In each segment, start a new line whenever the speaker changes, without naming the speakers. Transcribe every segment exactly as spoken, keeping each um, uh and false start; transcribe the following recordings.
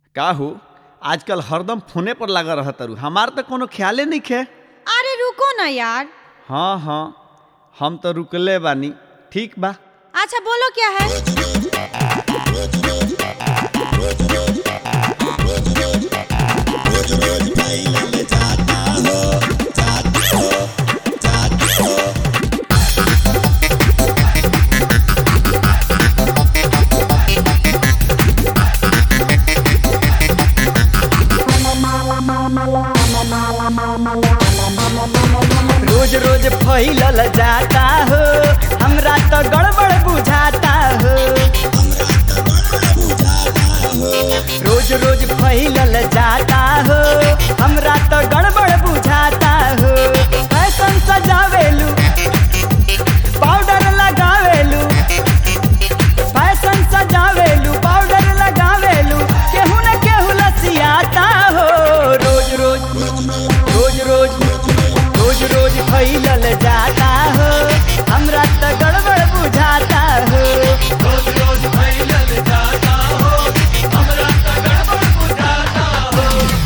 काहू आजकल हरदम फोने पर लगा रह तरु हमार तो कोनो ख्याले नहीं खे।
अरे रुको ना यार।
हाँ हाँ हम तो रुकले बानी। ठीक बा।
अच्छा बोलो क्या है।
रोज रोज फैलल जाता हो हमरा तो गड़बड़ बुझाता हो। रोज रोज फैलल जाता हो हमरा तो गड़बड़ बुझाता हो। फैशन सजावेलू पाउडर लगावेलू फैशन सजावेलू पाउडर लगावेलू केहू न केहू लसियाता हो। रोज रोज रोज रोज रोज रोज फैलल जाता हो हमरा तो गड़बड़ बुझाता हो। रोज रोज फैलल जाता हो हमरा तो गड़बड़ बुझाता हो।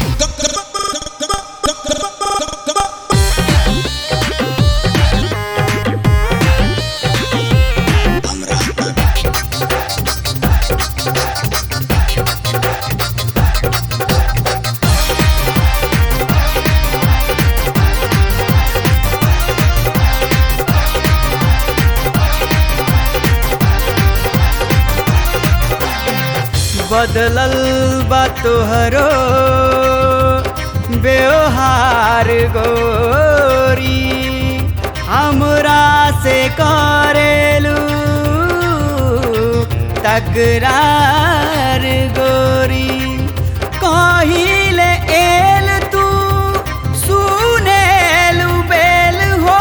बदलल बा तोहरो व्यवहार गोरी हमरा से करेलू तकरार गोरी। कहिले एल तू सुनेलू बेल हो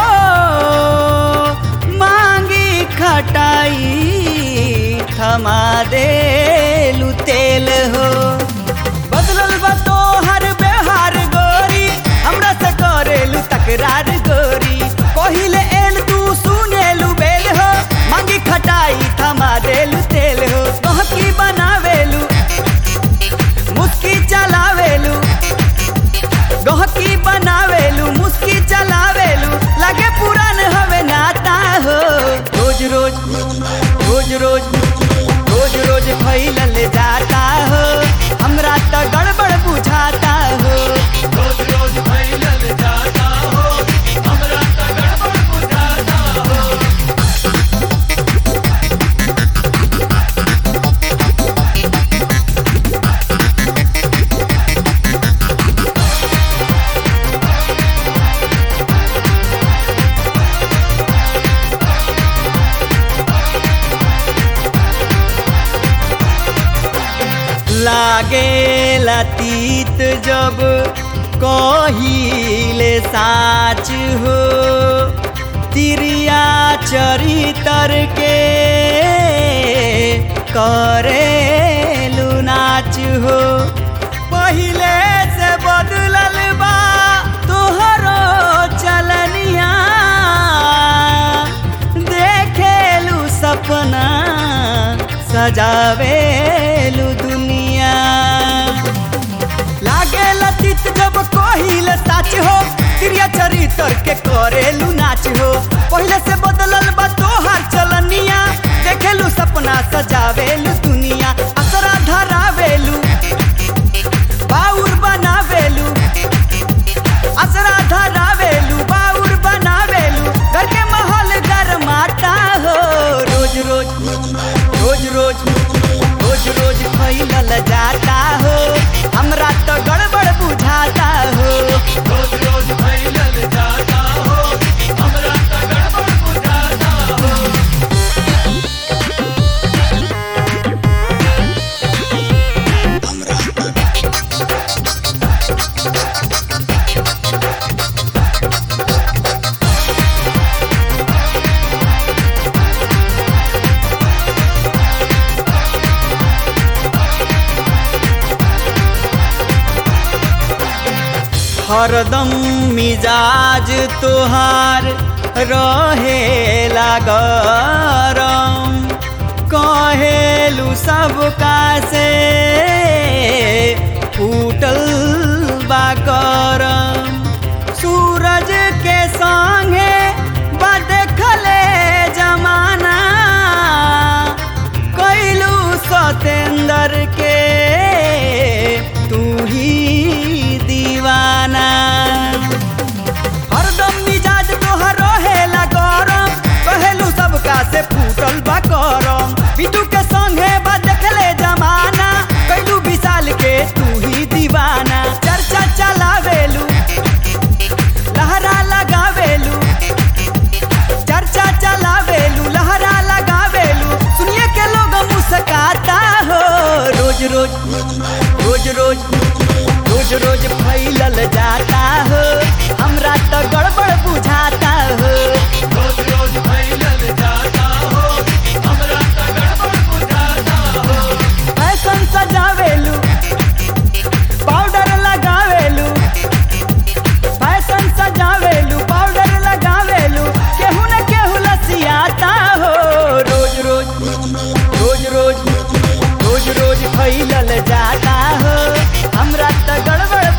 मांगी खटाई थमा देलू तेल हो। बदलल बा तोहर व्यवहार गोरी हमरा से करेलू तकरार गोरी। कहिले एल तू सुनेलू बेल हो मांगी खटाई थमा देलू तेल हो। गहकी बनावेलू मुस्की चलावेलू गहकी बनावेलू मुस्की चलावेलू लगे पुरान हवे नाता हो। रोज रोज रोज रोज रोज रोज फैलल जाता हो हमरा तो गड़बड़ बुझाता हो। रोज रोज फैलल जाता हो हमरा तो गड़बड़ बुझाता हो। लागे लतीत जब कहिले साच हो तिरिया चरितर के करेलू नाच हो। पहिले से बदलल बा तोहरो चलनिया देखेलू सपना सजावेलू दुनिया। लागे लतीत जब कहिल साच हो तिरिया चरितर के करेलू नाच हो। पहिले से बदलल बा तोहार चलनिया देखेलू सपना सजावेलू दुनिया। असरा धरावेलू बाउर बनावेलू असरा धरावेलू बाउर बनावेलू घर के माहौल गरमाता हो। रोज रोज रोज रोज रोज रोज फैलल जाता हो हमरा तो गड़बड़ बुझाता हो। रोज रोज फैलल जाता हो हमरा तो गड़बड़ बुझाता हो। हरदम मिजाज तोहार रहेला गरम कहेलू सबका से बिटू के संगे बा देखले जमाना कैलू विशाल के तू ही दीवाना चर्चा चलावेलू लहरा लगावेलू चर्चा चलावेलू लहरा लगावेलू सुनिए के लोग मुस्काता हो रोज रोज रोज रोज रोज रोज फैलल जाता हो हमरा तो गड़बड़ बुझाता हो रोज रोज फैलल जाता हो हमरा तो गड़बड़ बुझाता हो फैशन सजावेलू पाउडर लगावेलू फैशन सजावेलू पाउडर लगावेलू केहू न केहू लसियाता हो रोज रोज रोज रोज रोज रोज फैलल जाता हो हमरा तो गड़बड़